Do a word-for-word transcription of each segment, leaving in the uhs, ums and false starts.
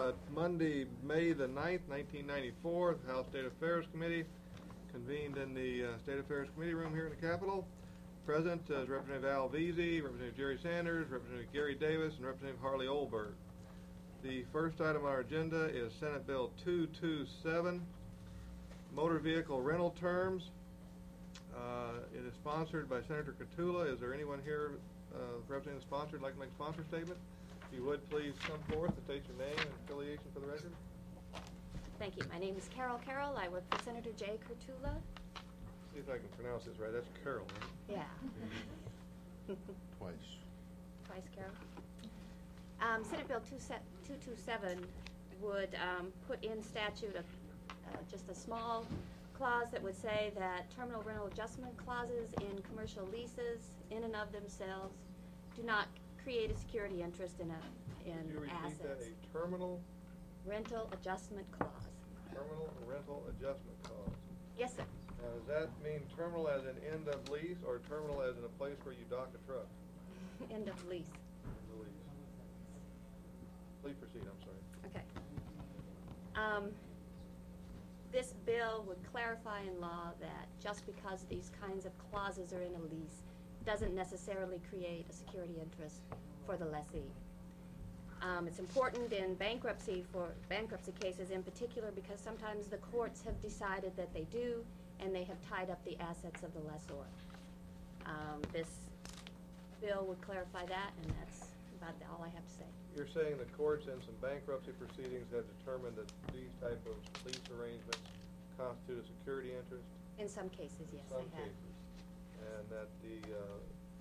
uh, Monday, May the ninth, nineteen ninety-four, the House State Affairs Committee convened in the uh, State Affairs Committee room here in the Capitol. Present uh, is Representative Al Veazey, Representative Jerry Sanders, Representative Gary Davis, and Representative Harley Olberg. The first item on our agenda is Senate Bill two two seven, Motor Vehicle Rental Terms. Uh, it is sponsored by Senator Cotulla. Is there anyone here uh, representing the sponsor who'd like to make a sponsor statement? If you would, please come forth and state your name and affiliation for the record. Thank you. My name is Carol Carroll. I work for Senator Jay Cotulla. See if I can pronounce this right. That's Carol, right? Yeah. Twice. Twice, Carol. Um, Senate Bill two two seven would um, put in statute a, uh, just a small clause that would say that terminal rental adjustment clauses in commercial leases, in and of themselves, do not create a security interest in a in Could you repeat assets. that? A terminal Rental adjustment clause. terminal rental adjustment clause. Yes, sir. Now, does that mean terminal as an end of lease or terminal as in a place where you dock a truck? End of lease. End of lease. Please proceed. I'm sorry. Okay. Um, this bill would clarify in law that just because these kinds of clauses are in a lease doesn't necessarily create a security interest for the lessee. Um, it's important in bankruptcy for bankruptcy cases in particular because sometimes the courts have decided that they do and they have tied up the assets of the lessor. Um, this bill would clarify that, and that's about all I have to say. You're saying the courts in some bankruptcy proceedings have determined that these type of lease arrangements constitute a security interest? In some cases, yes, Some they have. cases. And that the uh,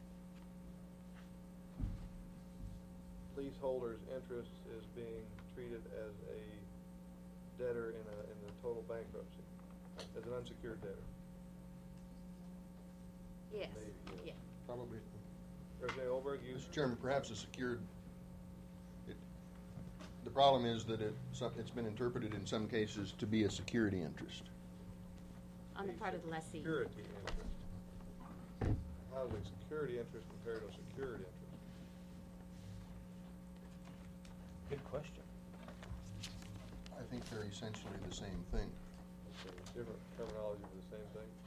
leaseholder's interest is being treated as a debtor in a in the total bankruptcy, as an unsecured debtor. Yes. Maybe, yes. Yeah. Probably. Representative Olberg, you. Mister Chairman, perhaps a secured, it, the problem is that it, some- it's been interpreted in some cases to be a security interest. On the part of the lessee. Security interest. How is a security interest compared to a secured interest? Good question. I think they're essentially the same thing. Okay, different terminology for the same thing.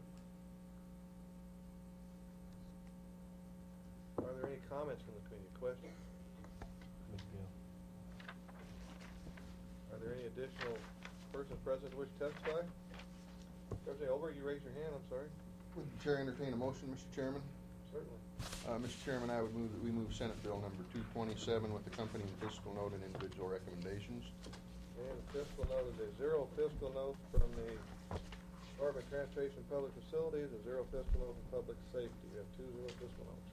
Are there any comments from the committee? Questions? Good deal. Are there any additional persons present who wish to testify? Representative Olberg, you raised your hand, I'm sorry. Would the chair entertain a motion, Mister Chairman? Certainly. Uh, Mister Chairman, I would move that we move Senate Bill number two twenty-seven with accompanying fiscal note and individual recommendations. And the fiscal note is a zero fiscal note from the Department of Transportation and Public Facilities, a zero fiscal note from Public Safety. We have two zero fiscal notes.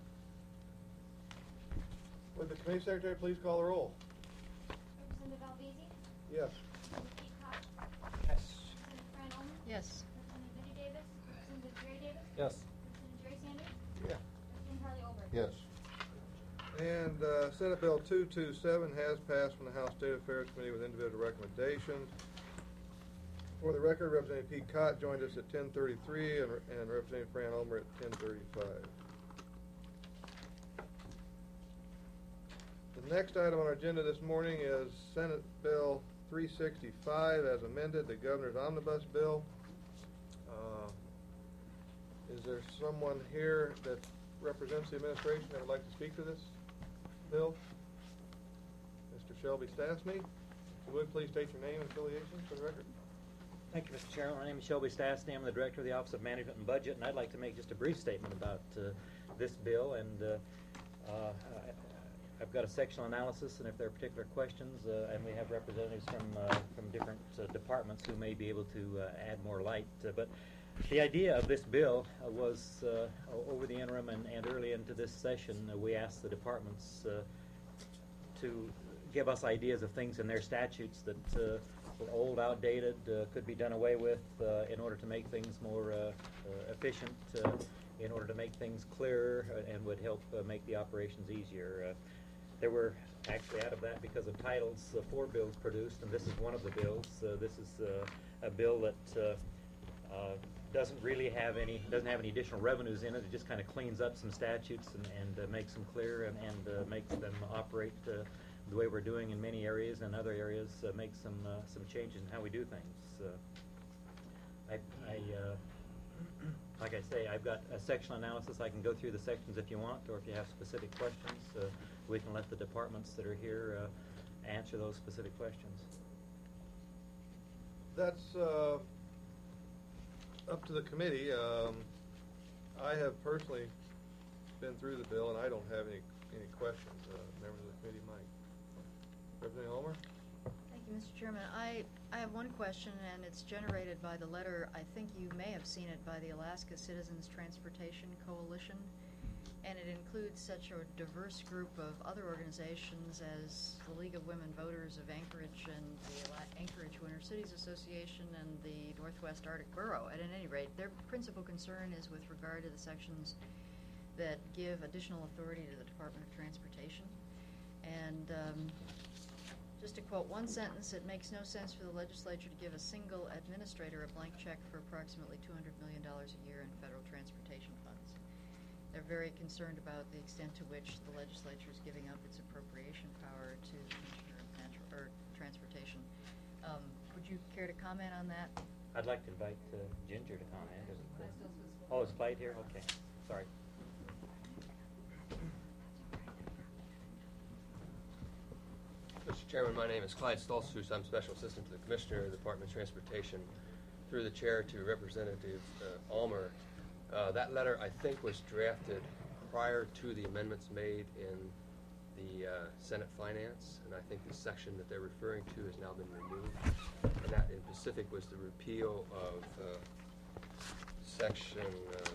Would the committee secretary please call the roll? Representative Alvezi? Yes. Representative Pete Cox? Yes. Representative Fran Ullman? Yes. Representative Betty Davis? Representative Jerry Davis? Yes. Representative Jerry Sanders? Yeah. Representative Harley Olberg? Yes. And uh, Senate Bill two two seven has passed from the House State Affairs Committee with individual recommendations. For the record, Representative Pete Cott joined us at ten thirty-three and, and Representative Fran Ulmer at ten thirty-five. The next item on our agenda this morning is Senate Bill three sixty-five as amended, the Governor's Omnibus Bill. Uh, is there someone here that represents the administration that would like to speak to this bill? Mister Shelby Stastny, if you would please state your name and affiliation for the record. Thank you, Mister Chairman. My name is Shelby Stastny. I'm the Director of the Office of Management and Budget, and I'd like to make just a brief statement about uh, this bill. And uh, uh, I, I've got a sectional analysis, and if there are particular questions, uh, and we have representatives from uh, from different uh, departments who may be able to uh, add more light. Uh, but the idea of this bill uh, was, uh, over the interim and, and early into this session, uh, we asked the departments uh, to give us ideas of things in their statutes that uh, were old, outdated, uh, could be done away with uh, in order to make things more uh, uh, efficient, uh, in order to make things clearer, uh, and would help uh, make the operations easier. Uh, there were actually, out of that, because of titles, uh, four bills produced, and this is one of the bills. Uh, this is uh, a bill that uh, uh, doesn't really have any, doesn't have any additional revenues in it. It just kind of cleans up some statutes and, and uh, makes them clear and, and uh, makes them operate uh, the way we're doing in many areas and other areas, uh, make some uh, some changes in how we do things. Uh, I, I uh, like I say, I've got a sectional analysis. I can go through the sections if you want, or if you have specific questions, uh, we can let the departments that are here uh, answer those specific questions. That's uh, up to the committee. Um, I have personally been through the bill, and I don't have any any questions. Uh, members of the committee might. Representative Ulmer? Thank you, Mister Chairman. I, I have one question, and it's generated by the letter. I think you may have seen it by the Alaska Citizens Transportation Coalition, and it includes such a diverse group of other organizations as the League of Women Voters of Anchorage and the Ala- Anchorage Winter Cities Association and the Northwest Arctic Borough. And at any rate, their principal concern is with regard to the sections that give additional authority to the Department of Transportation. And um, just to quote one sentence, it makes no sense for the legislature to give a single administrator a blank check for approximately two hundred million dollars a year in federal transportation funds. They're very concerned about the extent to which the legislature is giving up its appropriation power to the Commissioner of Natural, or Transportation. Um, would you care to comment on that? I'd like to invite uh, Ginger to comment. Isn't it? Oh, is Clyde here? Okay, sorry. Mister Chairman, my name is Clyde Stoltzfus. I'm Special Assistant to the Commissioner of the Department of Transportation. Through the Chair to Representative uh, Ulmer, uh, that letter, I think, was drafted prior to the amendments made in the uh, Senate Finance, and I think the section that they're referring to has now been removed. And that, in specific, was the repeal of uh, section uh,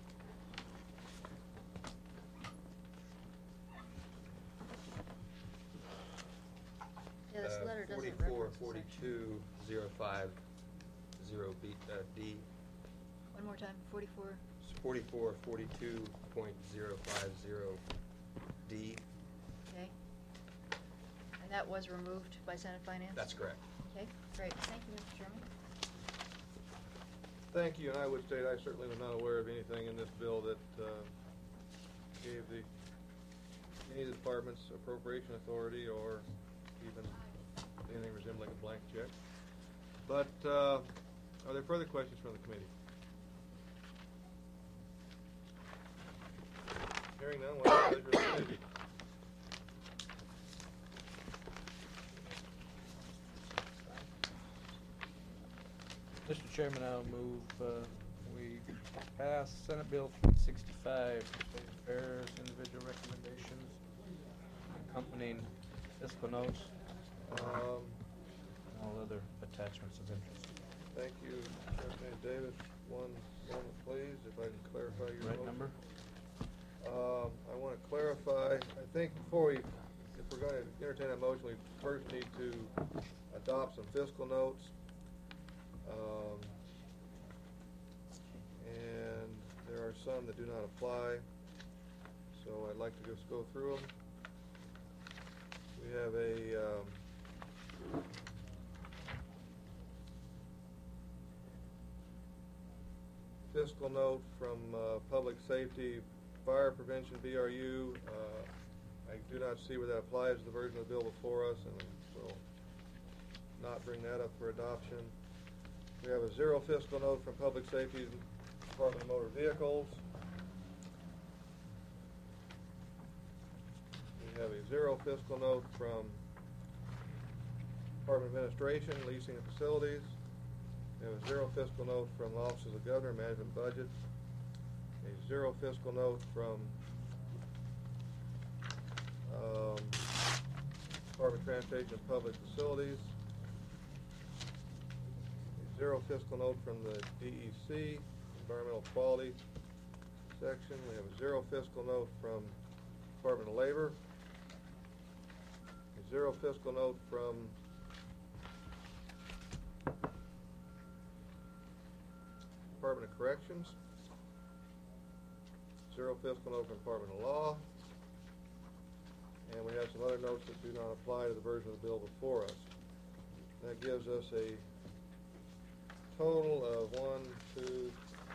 Yeah, this Uh, letter doesn't forty-four, reference the section. forty-two, zero five, zero B, uh, D. One more time, forty-four. Forty-four, forty-two point zero five zero D. Okay. And that was removed by Senate Finance? That's correct. Okay, great. Thank you, Mister Chairman. Thank you, and I would state I certainly was not aware of anything in this bill that uh, gave the any of the departments appropriation authority or even anything resembling a blank check. But uh, are there further questions from the committee? Hearing none, what is the pleasure of the committee? Mister Chairman, I'll move uh, we pass Senate Bill three sixty-five, State Affairs, individual recommendations, accompanying fiscal notes, Um, and all other attachments of interest. Thank you, Representative Davis. One moment, please, if I can clarify your Right motion. number? Um, I want to clarify, I think before we, if we're going to entertain a motion, we first need to adopt some fiscal notes. Um, and there are some that do not apply, so I'd like to just go through them. We have a, um, fiscal note from uh, Public Safety Fire Prevention, B R U. Uh, I do not see where that applies to the version of the bill before us, and will not bring that up for adoption. We have a zero fiscal note from Public Safety Department of Motor Vehicles. We have a zero fiscal note from Department of Administration, Leasing and Facilities. We have a zero fiscal note from Office of the Governor, Management Budget. A zero fiscal note from um, Department of Transportation and Public Facilities. A zero fiscal note from the D E C, Environmental Quality section. We have a zero fiscal note from Department of Labor. A zero fiscal note from Department of Corrections. Zero fiscal note from Department of Law. And we have some other notes that do not apply to the version of the bill before us. That gives us a total of one, two,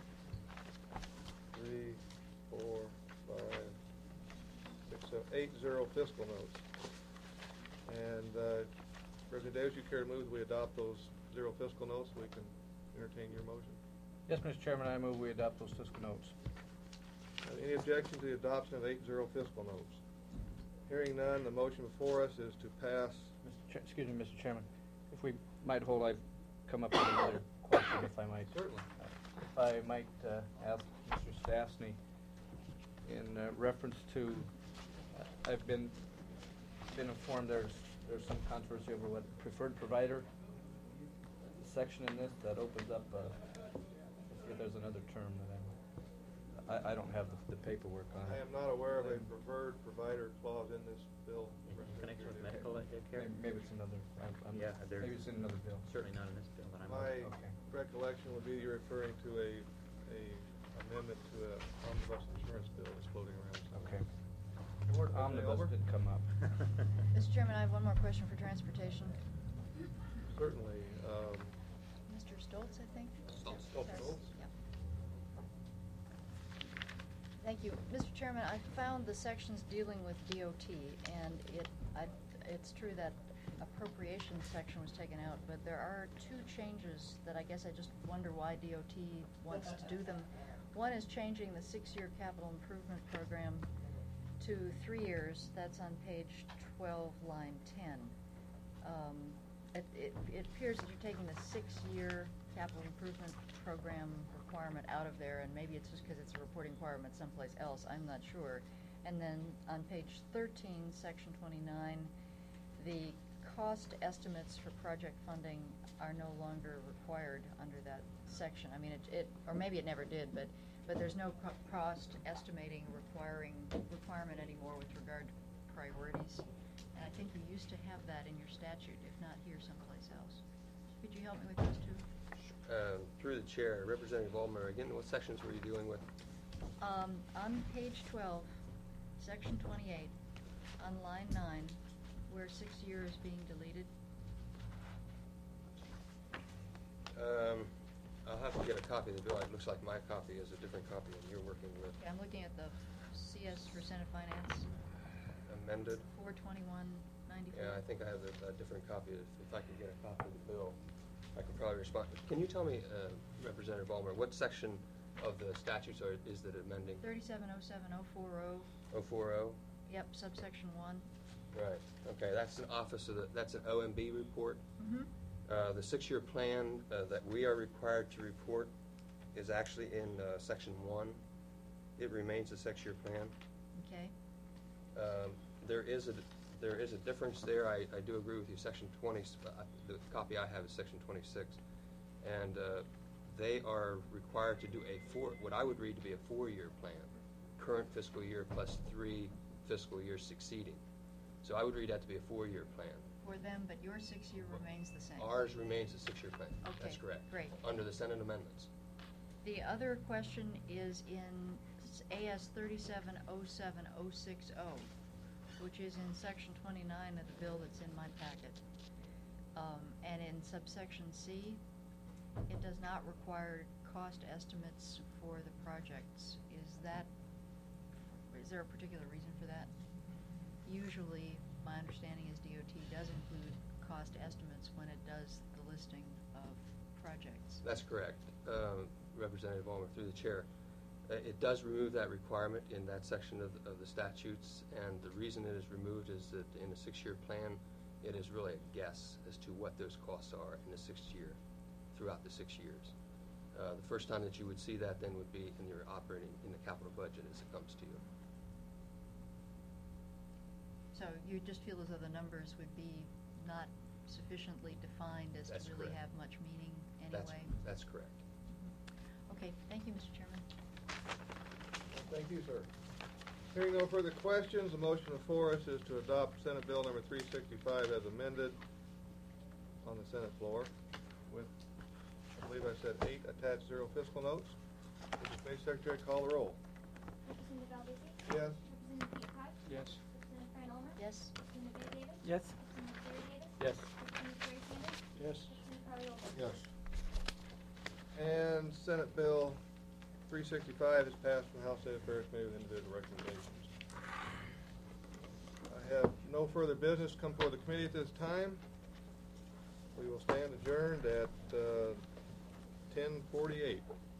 three, four, five, six, seven, eight zero fiscal notes. And uh, Representative Davis, you care to move that we adopt those zero fiscal notes so we can entertain your motion? Yes, Mister Chairman, I move we adopt those fiscal notes. Uh, Any objection to the adoption of eight zero fiscal notes? Hearing none, the motion before us is to pass. Mister Chair, excuse me, Mister Chairman, if we might hold, I've come up with another question, if I might. Certainly. Uh, If I might uh, ask Mister Stastny, in uh, reference to, uh, I've been, been informed there's, there's some controversy over what preferred provider section in this that opens up, uh, let's see if there's another term that I'm, I, I don't have the, the paperwork on I it. am not aware of a preferred provider clause in this bill. In connection with medical uh, care? Maybe, maybe it's another, I'm, I'm, Yeah, there- maybe it's in another bill. Certainly not in this bill that I'm My aware of. Okay. recollection would be you're referring to a, a amendment to a omnibus insurance bill that's floating around somewhere. Okay. Word, Representative Omnibus Elmer? did come up. Mister Chairman, I have one more question for transportation. Certainly. Um, Mister Stoltz, I think? Stoltz. Stoltz. Yes, yep. Thank you. Mister Chairman, I found the sections dealing with D O T, and it, I, it's true that appropriation section was taken out, but there are two changes that I guess I just wonder why D O T wants to do them. One is changing the six-year capital improvement program to three years. That's on page twelve, line ten. Um, it, it, it appears that you're taking the six-year capital improvement program requirement out of there, and maybe it's just because it's a reporting requirement someplace else, I'm not sure. And then on page thirteen, section twenty-nine, the cost estimates for project funding are no longer required under that section. I mean, it, it or maybe it never did, but, but there's no co- cost estimating requiring, requirement anymore with regard to priorities. And I think you used to have that in your statute, if not here someplace else. Could you help me with those two? Um, Through the chair, Representative Ulmer, again, what sections were you dealing with? Um, on page twelve, section twenty-eight, on line nine, where six year is being deleted. Um, I'll have to get a copy of the bill. It looks like my copy is a different copy than you're working with. Okay, I'm looking at the C S for Senate Finance, Amended. four twenty-one ninety-four. Yeah, I think I have a, a different copy. If, if I could get a copy of the bill, I could probably respond. Can you tell me, uh, Representative Ulmer, what section of the statutes are, is that amending? Thirty-seven oh seven oh four oh, oh four oh? yep, subsection one. Right, okay, that's an office of the, that's an O M B report. Mm-hmm. Uh, the six-year plan uh, that we are required to report is actually in uh, section one. It remains a six-year plan. Okay, Um, there is a there is a difference there. I, I do agree with you. Section twenty, uh, the copy I have is section twenty-six, and uh, they are required to do a four, what I would read to be a four-year plan, current fiscal year plus three fiscal years succeeding. So I would read that to be a four-year plan. for them, but your six-year remains the same. Ours remains a six-year plan. Okay, That's correct. great. Under the Senate amendments. The other question is in A S thirty-seven oh seven oh six oh, which is in section twenty-nine of the bill that's in my packet. Um, and in subsection C, it does not require cost estimates for the projects. Is that, is there a particular reason for that? Usually, my understanding is D O T does include cost estimates when it does the listing of projects. That's correct. Um, Representative Ulmer, through the chair. Uh, It does remove that requirement in that section of, the- of the statutes, and the reason it is removed is that in a six-year plan, it is really a guess as to what those costs are in the sixth year, throughout the six years. Uh, the first time that you would see that then would be in your operating, in the capital budget as it comes to you. So you just feel as though the numbers would be not sufficiently defined as That's to really correct. have much meaning That's, anyway? that's correct. Okay, thank you, Mister Chairman. Thank you, sir. Hearing no further questions, the motion before us is to adopt Senate Bill number three sixty-five as amended on the Senate floor with, I believe I said eight attached zero fiscal notes. Would the Committee Secretary call the roll? Representative Valdez? Yes. Representative Pete Pye? Yes. Representative Fran Ulmer? Yes? Representative Betty Davis? Yes. Representative Jerry Davis? Yes. Representative Jerry Sanders? Yes. Representative Carly Olberg? Yes. And Senate Bill three sixty-five is passed from the House State Affairs Committee with individual recommendations. I have no further business come before the committee at this time. We will stand adjourned at uh, ten forty-eight.